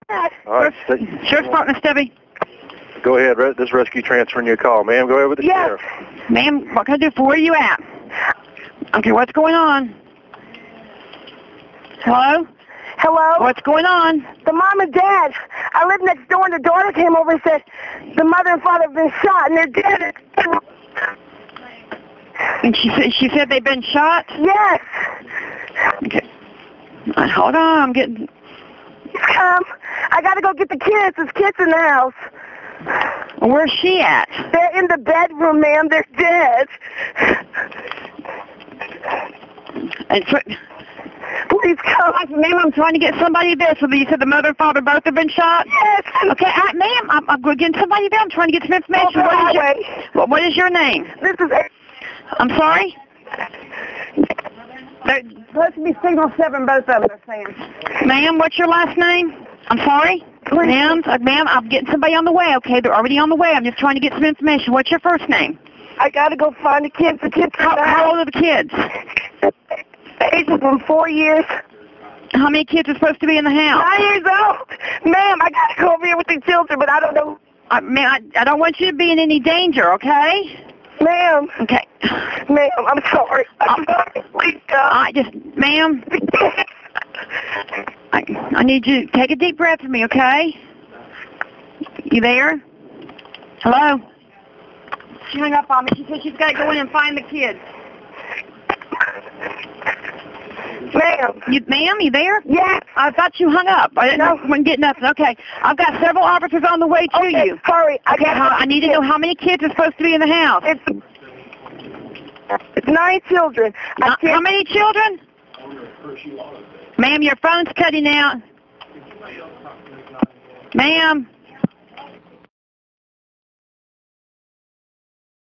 All right. Sheriff's Department, Stevie. Go ahead. This rescue transferring your call. Ma'am, go ahead with the sheriff. Ma'am, what can I do for you? Where are you at? Okay, what's going on? Hello? Hello? What's going on? The mom and dad. I live next door and the daughter came over and said the mother and father have been shot and they're dead. And she said they've been shot? Yes. Okay. Hold on, I'm getting... Come. I gotta go get the kids. There's kids in the house. Where's she at? They're in the bedroom, ma'am. They're dead. Please come. Ma'am, I'm trying to get somebody there. So you said the mother and father both have been shot? Yes. Okay, ma'am, I'm getting somebody there. I'm trying to get some information. What is your name? This is... I'm sorry? They're supposed to be signal 7, both of them are saying. Ma'am, what's your last name? I'm sorry? Ma'am, I'm getting somebody on the way, okay? They're already on the way. I'm just trying to get some information. What's your first name? I gotta go find the kids. The kids How old are the kids? Age of them 4 years. How many kids are supposed to be in the house? 9 years old. Ma'am, I gotta go over here with the children, but I don't know. Ma'am, I don't want you to be in any danger, okay? Ma'am. Okay. Ma'am, I'm sorry. I'm sorry. Please come. Ma'am, I need you to take a deep breath for me, okay? You there? Hello? She hung up on me. She said she's got to go in and find the kids. Ma'am. Ma'am, you there? Yes. I thought you hung up. I didn't get nothing. Okay. I've got several officers on the way to you. Sorry. I need to know how many kids are supposed to be in the house. It's 9 children. How many children? Ma'am, your phone's cutting out. Ma'am.